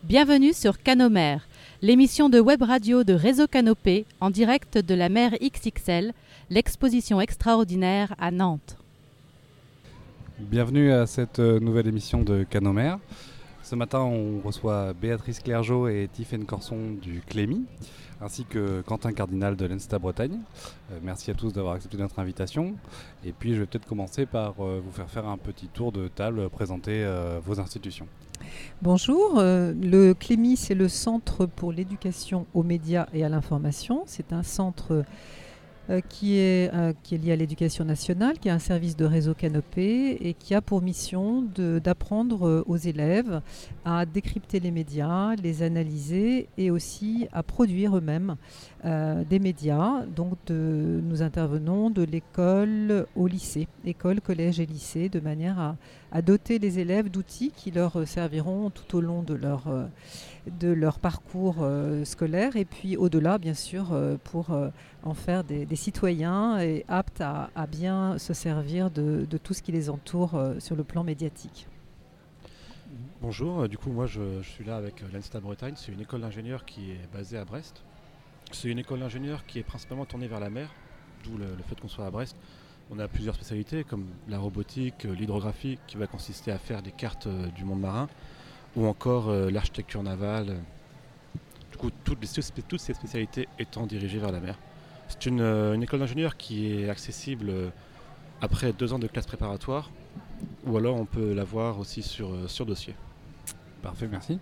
Bienvenue sur Canomère, l'émission de web radio de Réseau Canopé en direct de la mer XXL, l'exposition extraordinaire à Nantes. Bienvenue à cette nouvelle émission de Canomère. Ce matin, on reçoit Béatrice Clergeau et Tiffaine Corson du Clémy, ainsi que Quentin Cardinal de l'ENSTA Bretagne. Merci à tous d'avoir accepté notre invitation. Et puis, je vais peut-être commencer par vous faire un petit tour de table, présenter vos institutions. Bonjour, le Clémy, c'est le Centre pour l'éducation aux médias et à l'information. C'est un centre qui est lié à l'éducation nationale, qui a un service de Réseau Canopé et qui a pour mission d'apprendre aux élèves à décrypter les médias, les analyser et aussi à produire eux-mêmes des médias. Donc nous intervenons de l'école au lycée, école, collège et lycée, de manière à doter les élèves d'outils qui leur serviront tout au long de leur parcours scolaire et puis au-delà, bien sûr, pour en faire des citoyens et aptes à bien se servir de tout ce qui les entoure sur le plan médiatique. Bonjour, du coup moi je suis là avec l'ENSTA Bretagne, c'est une école d'ingénieurs qui est basée à Brest. C'est une école d'ingénieurs qui est principalement tournée vers la mer, d'où le fait qu'on soit à Brest. On a plusieurs spécialités comme la robotique, l'hydrographie qui va consister à faire des cartes du monde marin ou encore l'architecture navale. Du coup toutes ces spécialités étant dirigées vers la mer. C'est une école d'ingénieurs qui est accessible après 2 ans de classe préparatoire ou alors on peut l'avoir aussi sur dossier. Parfait, merci.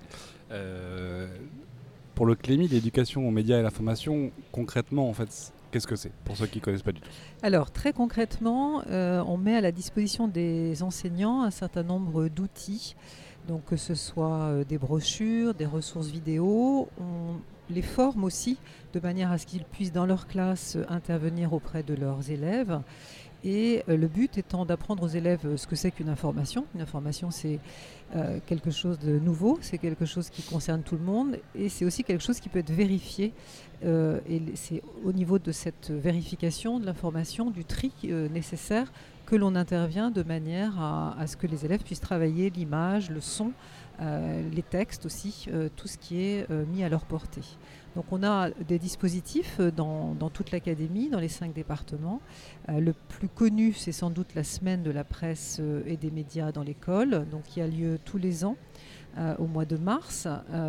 Pour le Clémy, l'éducation aux médias et à l'information, concrètement, en fait, qu'est-ce que c'est, pour ceux qui ne connaissent pas du tout? Alors, très concrètement, on met à la disposition des enseignants un certain nombre d'outils, donc que ce soit des brochures, des ressources vidéo. On les forme aussi de manière à ce qu'ils puissent, dans leur classe, intervenir auprès de leurs élèves. Et le but étant d'apprendre aux élèves ce que c'est qu'une information. Une information, c'est quelque chose de nouveau, c'est quelque chose qui concerne tout le monde et c'est aussi quelque chose qui peut être vérifié. Et c'est au niveau de cette vérification de l'information, du tri nécessaire, que l'on intervient de manière à ce que les élèves puissent travailler l'image, le son, les textes aussi, tout ce qui est mis à leur portée. Donc on a des dispositifs dans toute l'académie, dans les 5 départements. Le plus connu, c'est sans doute la semaine de la presse et des médias dans l'école, donc qui a lieu tous les ans au mois de mars.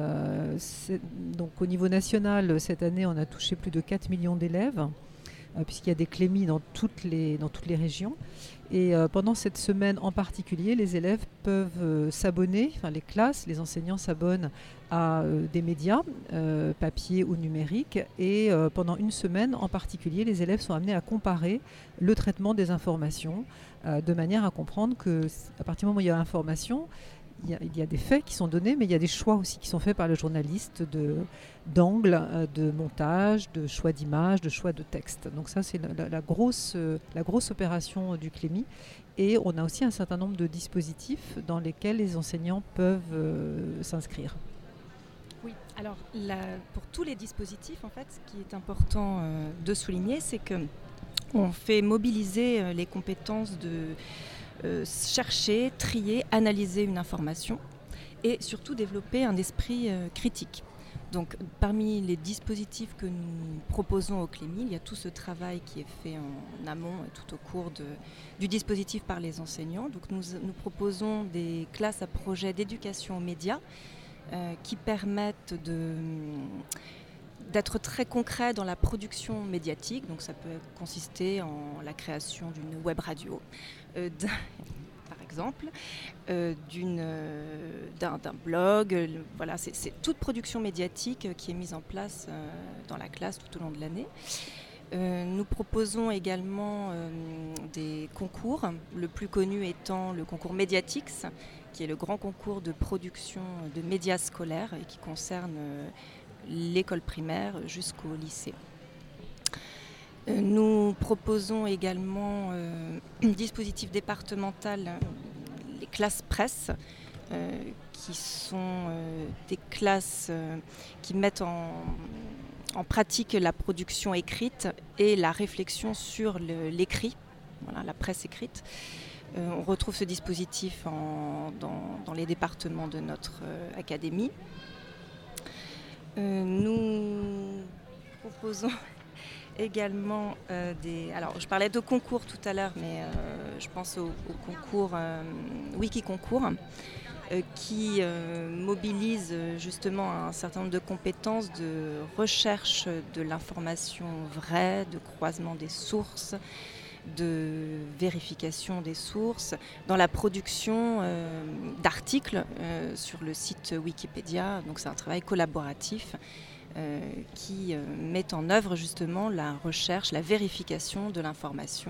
Donc au niveau national, cette année, on a touché plus de 4 millions d'élèves, puisqu'il y a des Clémy dans toutes les régions. Et pendant cette semaine en particulier, les élèves peuvent s'abonner, enfin les classes, les enseignants s'abonnent à des médias, papier ou numérique. Et pendant une semaine en particulier, les élèves sont amenés à comparer le traitement des informations de manière à comprendre qu'à partir du moment où il y a information, il y a des faits qui sont donnés, mais il y a des choix aussi qui sont faits par le journaliste d'angle, de montage, de choix d'image, de choix de texte. Donc ça, c'est la grosse opération du Clémy. Et on a aussi un certain nombre de dispositifs dans lesquels les enseignants peuvent s'inscrire. Oui, alors pour tous les dispositifs, en fait, ce qui est important de souligner, c'est qu'on fait mobiliser les compétences de chercher, trier, analyser une information et surtout développer un esprit critique. Donc parmi les dispositifs que nous proposons au Clémy, il y a tout ce travail qui est fait en amont et tout au cours du dispositif par les enseignants. Donc nous proposons des classes à projet d'éducation aux médias qui permettent d'être très concret dans la production médiatique. Donc ça peut consister en la création d'une web radio, par exemple, d'un blog. Voilà, c'est toute production médiatique qui est mise en place dans la classe tout au long de l'année. Nous proposons également des concours, le plus connu étant le concours Mediatix, qui est le grand concours de production de médias scolaires et qui concerne l'école primaire jusqu'au lycée. Nous proposons également un dispositif départemental, les classes presse, qui sont des classes qui mettent en pratique la production écrite et la réflexion sur l'écrit, voilà, la presse écrite. On retrouve ce dispositif dans les départements de notre académie. Nous proposons également des... Alors, je parlais de concours tout à l'heure, mais je pense au concours Wikiconcours qui mobilise justement un certain nombre de compétences de recherche de l'information vraie, de croisement des sources, de vérification des sources, dans la production d'articles sur le site Wikipédia. Donc c'est un travail collaboratif qui met en œuvre justement la recherche, la vérification de l'information.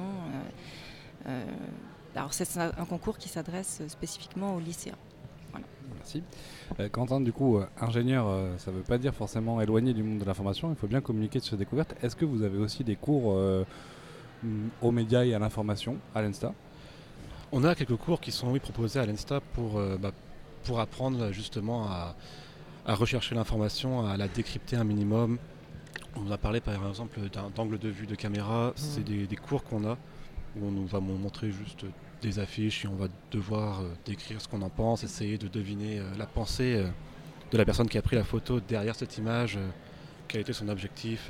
Alors c'est un concours qui s'adresse spécifiquement aux lycéens. Voilà. Merci. Quentin, du coup, ingénieur, ça ne veut pas dire forcément éloigné du monde de l'information, il faut bien communiquer sur ses découvertes. Est-ce que vous avez aussi des cours aux médias et à l'information à l'ENSTA? On a quelques cours qui sont proposés à l'ENSTA pour apprendre justement à rechercher l'information, à la décrypter un minimum. On a parlé par exemple d'angle de vue de caméra. C'est des cours qu'on a où on nous va montrer juste des affiches et on va devoir décrire ce qu'on en pense, essayer de deviner la pensée de la personne qui a pris la photo derrière cette image, quel était son objectif.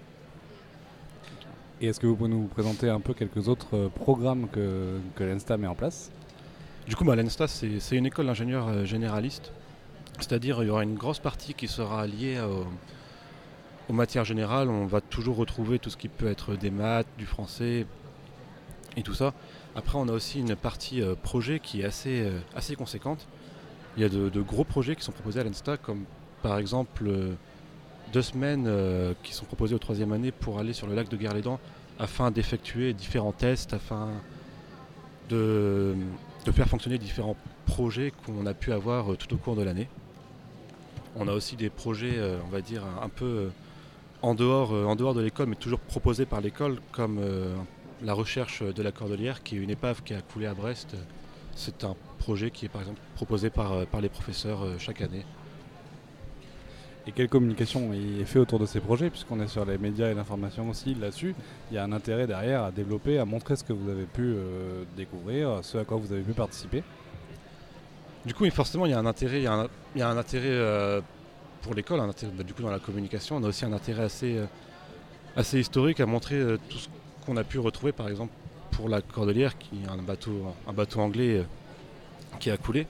Et est-ce que vous pouvez nous présenter un peu quelques autres programmes que l'ENSTA met en place? Du coup, l'ENSTA, c'est une école d'ingénieurs généraliste. C'est-à-dire il y aura une grosse partie qui sera liée aux matières générales. On va toujours retrouver tout ce qui peut être des maths, du français et tout ça. Après, on a aussi une partie projet qui est assez conséquente. Il y a de gros projets qui sont proposés à l'ENSTA, comme par exemple 2 semaines qui sont proposées aux 3e année pour aller sur le lac de Guerlédan afin d'effectuer différents tests, afin de faire fonctionner différents projets qu'on a pu avoir tout au cours de l'année. On a aussi des projets, on va dire, un peu en dehors de l'école, mais toujours proposés par l'école, comme la recherche de la Cordelière, qui est une épave qui a coulé à Brest. C'est un projet qui est par exemple proposé par les professeurs chaque année. Et quelle communication est faite autour de ces projets, puisqu'on est sur les médias et l'information aussi là-dessus? Il y a un intérêt derrière à développer, à montrer ce que vous avez pu découvrir, ce à quoi vous avez pu participer. Du coup, forcément, il y a un intérêt, pour l'école, du coup dans la communication. On a aussi un intérêt assez historique à montrer tout ce qu'on a pu retrouver, par exemple pour la Cordelière, qui est un bateau anglais qui a coulé.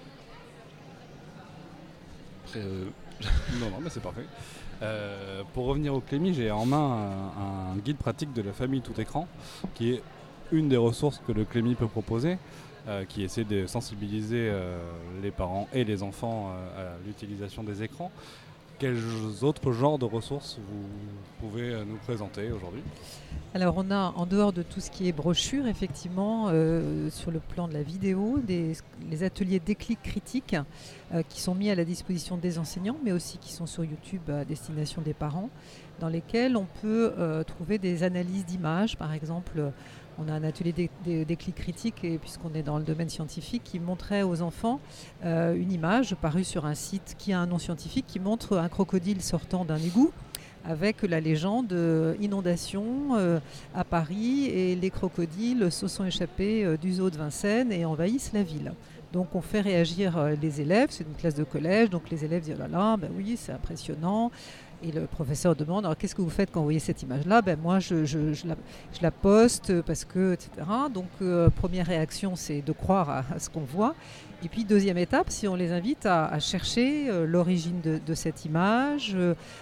Après, Non, mais c'est parfait. Pour revenir au Clémy, j'ai en main un guide pratique de la famille tout écran, qui est une des ressources que le Clémy peut proposer, qui essaie de sensibiliser les parents et les enfants à l'utilisation des écrans. Quels autres genres de ressources vous pouvez nous présenter aujourd'hui? Alors on a, en dehors de tout ce qui est brochure, effectivement, sur le plan de la vidéo, les ateliers déclic critiques qui sont mis à la disposition des enseignants, mais aussi qui sont sur YouTube à destination des parents, dans lesquels on peut trouver des analyses d'images. Par exemple, on a un atelier déclic critique, et puisqu'on est dans le domaine scientifique, qui montrait aux enfants une image parue sur un site qui a un nom scientifique, qui montre un crocodile sortant d'un égout, avec la légende inondation à Paris, et les crocodiles se sont échappés du zoo de Vincennes et envahissent la ville. Donc on fait réagir les élèves, c'est une classe de collège, donc les élèves disent oh là là, ben oui, c'est impressionnant. Et le professeur demande alors qu'est-ce que vous faites quand vous voyez cette image-là? Ben moi je la poste parce que, etc. Donc première réaction, c'est de croire à ce qu'on voit. Et puis deuxième étape, si on les invite à chercher l'origine de cette image,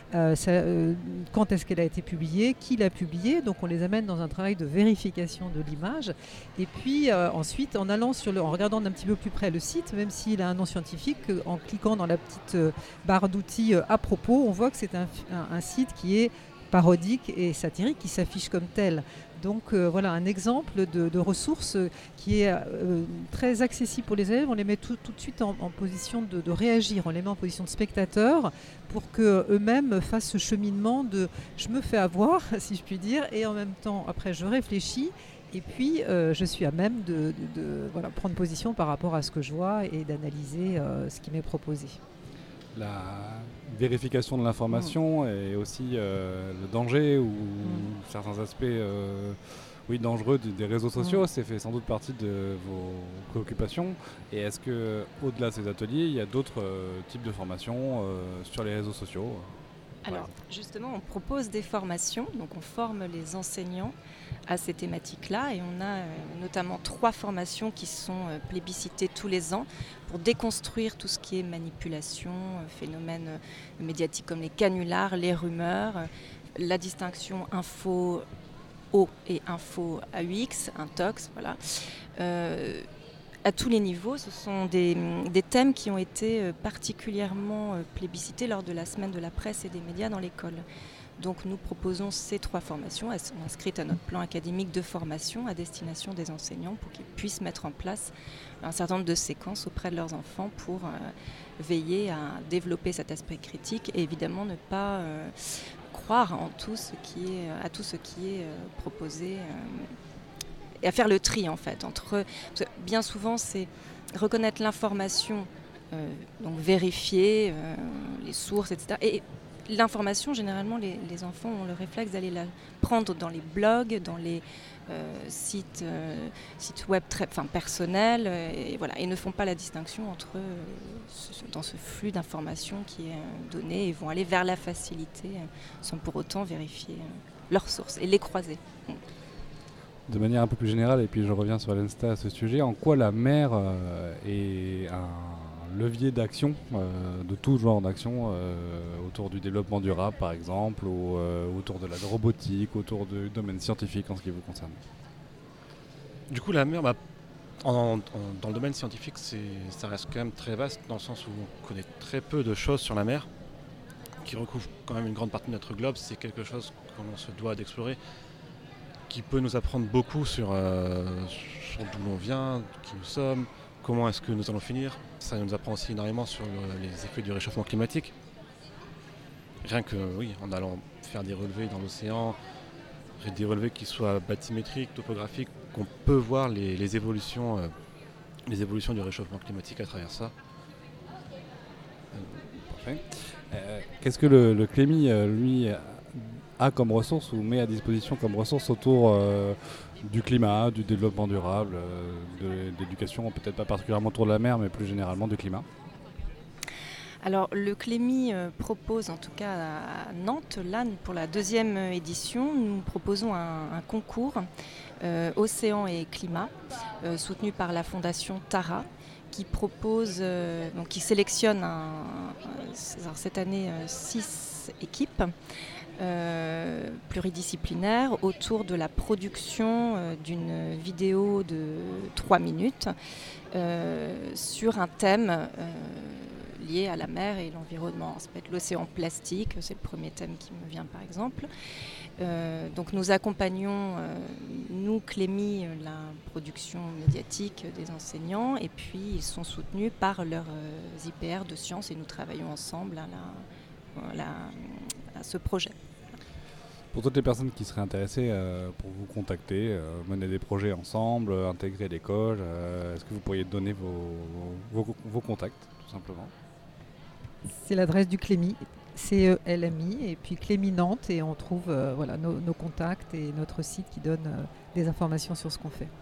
quand est-ce qu'elle a été publiée, qui l'a publiée. Donc on les amène dans un travail de vérification de l'image. Et puis ensuite, en regardant d'un petit peu plus près le site, même s'il a un nom scientifique, en cliquant dans la petite barre d'outils à propos, on voit que c'est un site qui est parodique et satirique, qui s'affiche comme tel. Donc voilà un exemple de ressources qui est très accessible pour les élèves. On les met tout de suite en position de réagir, on les met en position de spectateurs pour qu'eux-mêmes fassent ce cheminement de « je me fais avoir », si je puis dire, et en même temps, après, je réfléchis. Et puis, je suis à même de prendre position par rapport à ce que je vois et d'analyser ce qui m'est proposé. La vérification de l'information et aussi le danger ou certains aspects oui, dangereux des réseaux sociaux, c'est fait sans doute partie de vos préoccupations. Et est-ce que, au-delà de ces ateliers, il y a d'autres types de formations sur les réseaux sociaux Alors justement, on propose des formations, donc on forme les enseignants à ces thématiques-là et on a notamment 3 formations qui sont plébiscitées tous les ans pour déconstruire tout ce qui est manipulation, phénomènes médiatiques comme les canulars, les rumeurs, la distinction info O et info AUX, intox, voilà. À tous les niveaux, ce sont des thèmes qui ont été particulièrement plébiscités lors de la semaine de la presse et des médias dans l'école. Donc nous proposons ces 3 formations, elles sont inscrites à notre plan académique de formation à destination des enseignants pour qu'ils puissent mettre en place un certain nombre de séquences auprès de leurs enfants pour veiller à développer cet aspect critique et évidemment ne pas croire à tout ce qui est proposé et à faire le tri en fait entre bien souvent c'est reconnaître l'information, donc vérifier les sources, etc. Et l'information, généralement, les enfants ont le réflexe d'aller la prendre dans les blogs, dans les sites web personnels, et voilà, et ne font pas la distinction entre dans ce flux d'informations qui est donné, et vont aller vers la facilité sans pour autant vérifier leurs sources et les croiser. De manière un peu plus générale, et puis je reviens sur l'Insta à ce sujet, en quoi la mère est un levier d'action, de tout genre d'action, autour du développement durable par exemple, ou autour de la robotique, autour du domaine scientifique en ce qui vous concerne? Du coup, la mère, dans le domaine scientifique, ça reste quand même très vaste, dans le sens où on connaît très peu de choses sur la mer, qui recouvre quand même une grande partie de notre globe. C'est quelque chose qu'on se doit d'explorer, qui peut nous apprendre beaucoup sur d'où l'on vient, qui nous sommes, comment est-ce que nous allons finir. Ça nous apprend aussi énormément sur les effets du réchauffement climatique. Rien que, oui, en allant faire des relevés dans l'océan, des relevés qui soient bathymétriques, topographiques, qu'on peut voir les évolutions du réchauffement climatique à travers ça. Parfait. Qu'est-ce que le Clémy, lui, a comme ressources ou met à disposition comme ressources autour du climat, du développement durable, de l'éducation, peut-être pas particulièrement autour de la mer, mais plus généralement du climat? Alors le Clémy propose, en tout cas à Nantes, là pour la 2e édition, nous proposons un concours Océan et Climat, soutenu par la Fondation Tara, qui propose, qui sélectionne cette année 6 équipes pluridisciplinaires autour de la production d'une vidéo de 3 minutes sur un thème lié à la mer et l'environnement. Ça peut être l'océan plastique, c'est le premier thème qui me vient par exemple. Donc nous accompagnons, nous Clémy, la production médiatique des enseignants, et puis ils sont soutenus par leurs IPR de sciences et nous travaillons ensemble à ce projet. Pour toutes les personnes qui seraient intéressées pour vous contacter, mener des projets ensemble, intégrer l'école, est-ce que vous pourriez donner vos contacts tout simplement? C'est l'adresse du Clémy, CELMI, et puis Clémy Nantes, et on trouve nos contacts et notre site qui donne des informations sur ce qu'on fait.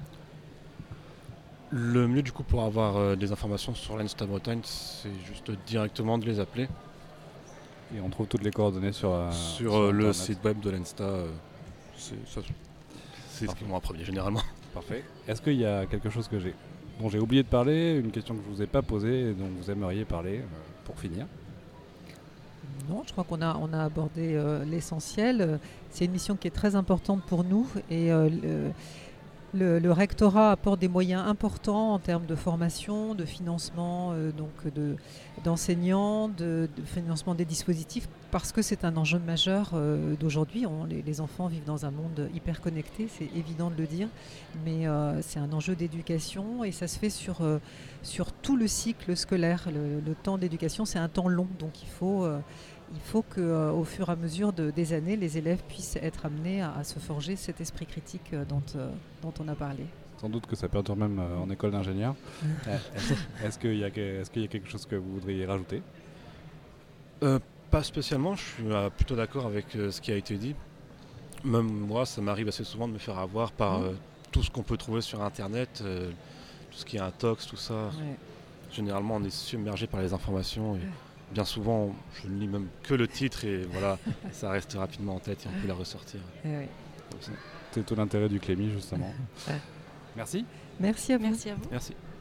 Le mieux du coup pour avoir des informations sur l'Insta Bretagne, c'est juste directement de les appeler. Et on trouve toutes les coordonnées sur le site web de l'Insta. C'est ce qu'ils m'ont premier généralement. Parfait. Est-ce qu'il y a quelque chose dont j'ai oublié de parler, une question que je ne vous ai pas posée et dont vous aimeriez parler pour finir? Non, je crois qu'on a abordé l'essentiel. C'est une mission qui est très importante pour nous et le rectorat apporte des moyens importants en termes de formation, de financement d'enseignants, de financement des dispositifs, parce que c'est un enjeu majeur d'aujourd'hui. Les enfants vivent dans un monde hyper connecté, c'est évident de le dire, mais c'est un enjeu d'éducation et ça se fait sur tout le cycle scolaire. Le temps d'éducation, c'est un temps long, donc il faut qu'au fur et à mesure des années, les élèves puissent être amenés à se forger cet esprit critique dont on a parlé. Sans doute que ça perdure même en école d'ingénieur. Est-ce qu'il y a quelque chose que vous voudriez rajouter? Pas spécialement, je suis plutôt d'accord avec ce qui a été dit. Même moi, ça m'arrive assez souvent de me faire avoir par tout ce qu'on peut trouver sur Internet, tout ce qui est intox, tout ça. Ouais. Généralement, on est submergé par les informations. Et bien souvent, je ne lis même que le titre et voilà, ça reste rapidement en tête et on peut la ressortir. Ouais. Comme ça. C'est tout l'intérêt du Clémy, justement. Merci. Merci à vous. Merci à vous. Merci.